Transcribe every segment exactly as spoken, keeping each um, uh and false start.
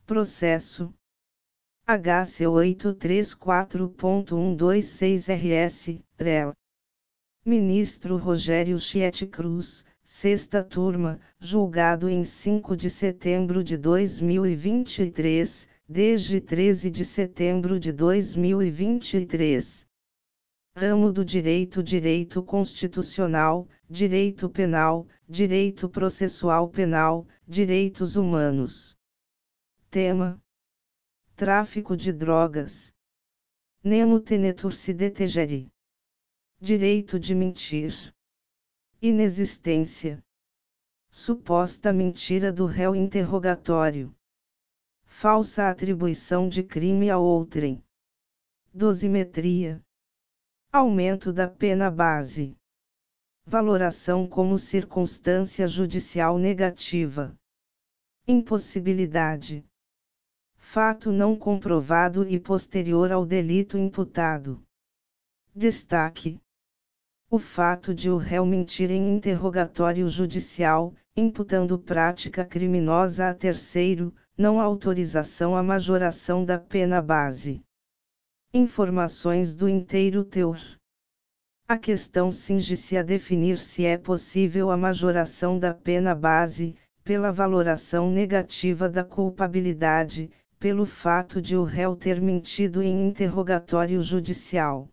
Processo H C oito três quatro ponto um dois seis R S, R E L. Ministro Rogério Chieti Cruz, sexta turma, julgado em cinco de setembro de dois mil e vinte e três, desde treze de setembro de dois mil e vinte e três. Ramo do Direito: Direito Constitucional, Direito Penal, Direito Processual Penal, Direitos Humanos. Tema: Tráfico de drogas. Nemo tenetur si detegere. Direito de mentir. Inexistência. Suposta mentira do réu interrogatório. Falsa atribuição de crime a outrem. Dosimetria. Aumento da pena base. Valoração como circunstância judicial negativa. Impossibilidade. Fato não comprovado e posterior ao delito imputado. Destaque: o fato de o réu mentir em interrogatório judicial, imputando prática criminosa a terceiro, não autorização à majoração da pena base. Informações do inteiro teor. A questão cinge-se a definir se é possível a majoração da pena base, pela valoração negativa da culpabilidade, pelo fato de o réu ter mentido em interrogatório judicial.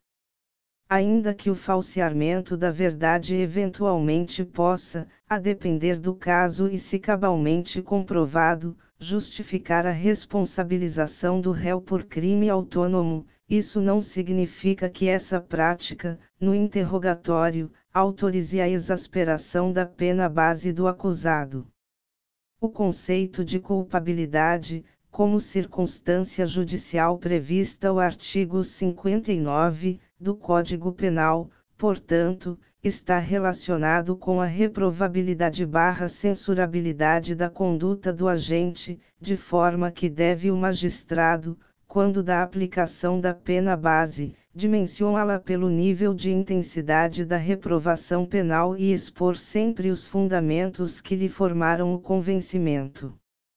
Ainda que o falseamento da verdade eventualmente possa, a depender do caso e se cabalmente comprovado, justificar a responsabilização do réu por crime autônomo, isso não significa que essa prática, no interrogatório, autorize a exasperação da pena base do acusado. O conceito de culpabilidade, como circunstância judicial prevista ao artigo cinquenta e nove, do Código Penal, portanto, está relacionado com a reprovabilidade barra censurabilidade da conduta do agente, de forma que deve o magistrado, quando da aplicação da pena base, dimensioná-la pelo nível de intensidade da reprovação penal e expor sempre os fundamentos que lhe formaram o convencimento.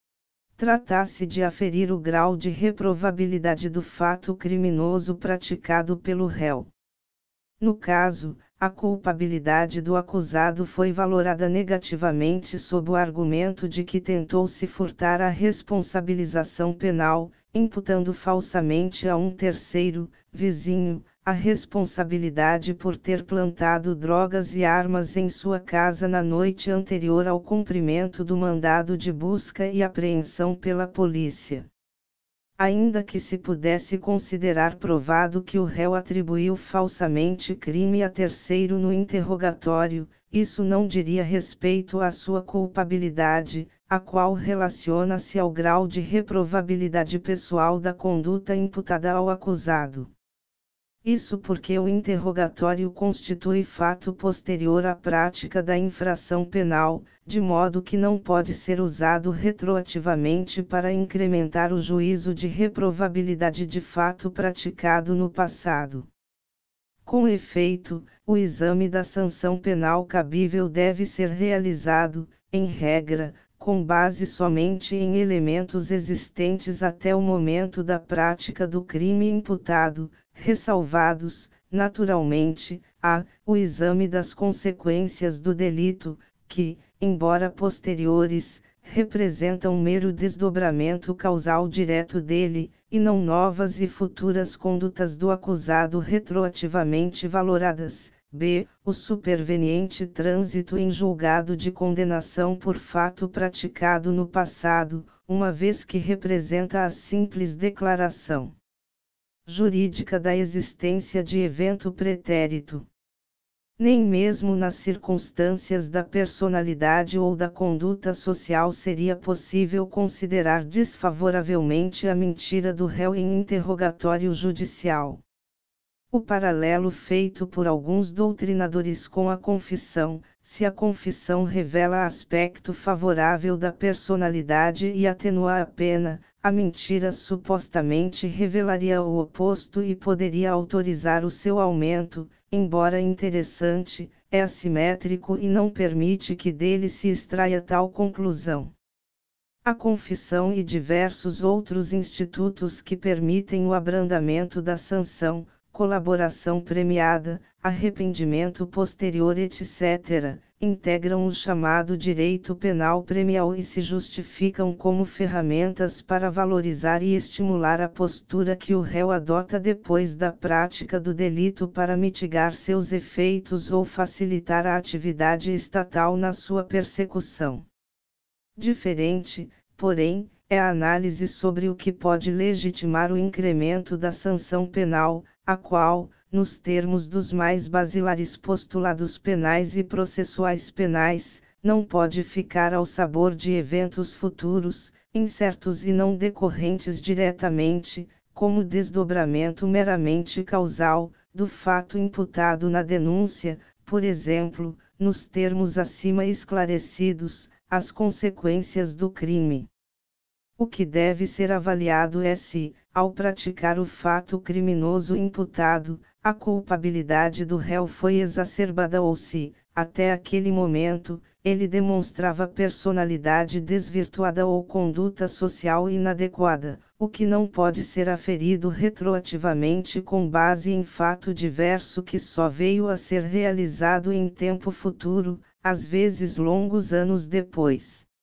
Trata-se de aferir o grau de reprovabilidade do fato criminoso praticado pelo réu. No caso, a culpabilidade do acusado foi valorada negativamente sob o argumento de que tentou se furtar à responsabilização penal, imputando falsamente a um terceiro, vizinho, a responsabilidade por ter plantado drogas e armas em sua casa na noite anterior ao cumprimento do mandado de busca e apreensão pela polícia. Ainda que se pudesse considerar provado que o réu atribuiu falsamente crime a terceiro no interrogatório, isso não diria respeito à sua culpabilidade, a qual relaciona-se ao grau de reprovabilidade pessoal da conduta imputada ao acusado. Isso porque o interrogatório constitui fato posterior à prática da infração penal, de modo que não pode ser usado retroativamente para incrementar o juízo de reprovabilidade de fato praticado no passado. Com efeito, o exame da sanção penal cabível deve ser realizado, em regra, com base somente em elementos existentes até o momento da prática do crime imputado, ressalvados, naturalmente, a, o exame das consequências do delito, que, embora posteriores, representam mero desdobramento causal direto dele, e não novas e futuras condutas do acusado retroativamente valoradas. B. O superveniente trânsito em julgado de condenação por fato praticado no passado, uma vez que representa a simples declaração jurídica da existência de evento pretérito. Nem mesmo nas circunstâncias da personalidade ou da conduta social seria possível considerar desfavoravelmente a mentira do réu em interrogatório judicial. O paralelo feito por alguns doutrinadores com a confissão, se a confissão revela aspecto favorável da personalidade e atenua a pena, a mentira supostamente revelaria o oposto e poderia autorizar o seu aumento, embora interessante, é assimétrico e não permite que dele se extraia tal conclusão. A confissão e diversos outros institutos que permitem o abrandamento da sanção, colaboração premiada, arrependimento posterior, etcétera, integram o chamado direito penal premial e se justificam como ferramentas para valorizar e estimular a postura que o réu adota depois da prática do delito para mitigar seus efeitos ou facilitar a atividade estatal na sua persecução. Diferente, porém, é a análise sobre o que pode legitimar o incremento da sanção penal, a qual, nos termos dos mais basilares postulados penais e processuais penais, não pode ficar ao sabor de eventos futuros, incertos e não decorrentes diretamente, como desdobramento meramente causal, do fato imputado na denúncia, por exemplo, nos termos acima esclarecidos, as consequências do crime. O que deve ser avaliado é se, ao praticar o fato criminoso imputado, a culpabilidade do réu foi exacerbada ou se, até aquele momento, ele demonstrava personalidade desvirtuada ou conduta social inadequada, o que não pode ser aferido retroativamente com base em fato diverso que só veio a ser realizado em tempo futuro, às vezes longos anos depois.